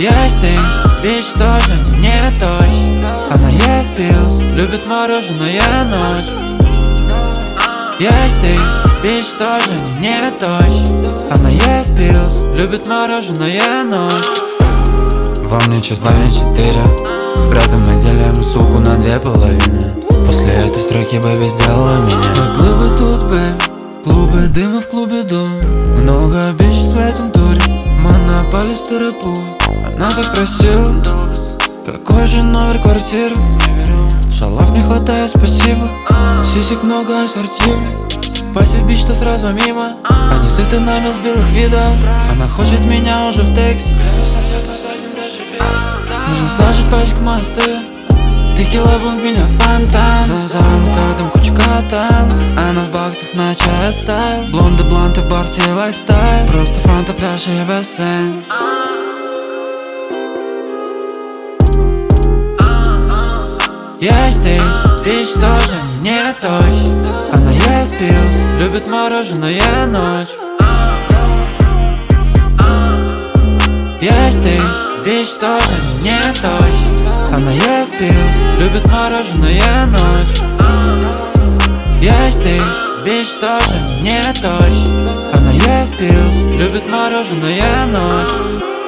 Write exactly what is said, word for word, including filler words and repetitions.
Есть ты, бич тоже не точь. Она ест пилс, любит мороженое ночь. Есть ты, бич тоже не точь. Она ест пилс, любит мороженое ночь. Во мне чуть память четыре. С братом мы делим суку на две половины. После этой строки бэби сделала меня. Мы клубы тут, бэйб, клубы дыма в клубе дом. Много бичей в этом туре, монополий старый путь. Она так просила, какой же номер квартиры? Не беру, шалав не хватает, спасибо. Сисек много ассортивли, пассив бич, что сразу мимо. Они сыты нами с белых видов. Она хочет меня уже в тексте. Нужно сложить пачку мосты. Текила бунг, меня фонтан. За замком куча катан. Она в баксах на чай оставил. Блонды, бланты в барсе и лайфстайл. Просто фанта, пляж и бассейн. Есть ты, бич тоже не точь. Она ест пилс, любит мороженое ночь. Есть ты, бич тоже не точь. Она ест пилс, любит мороженое ночь. Есть ты, бич тоже не точь. Она ест пилс, любит мороженое ночь.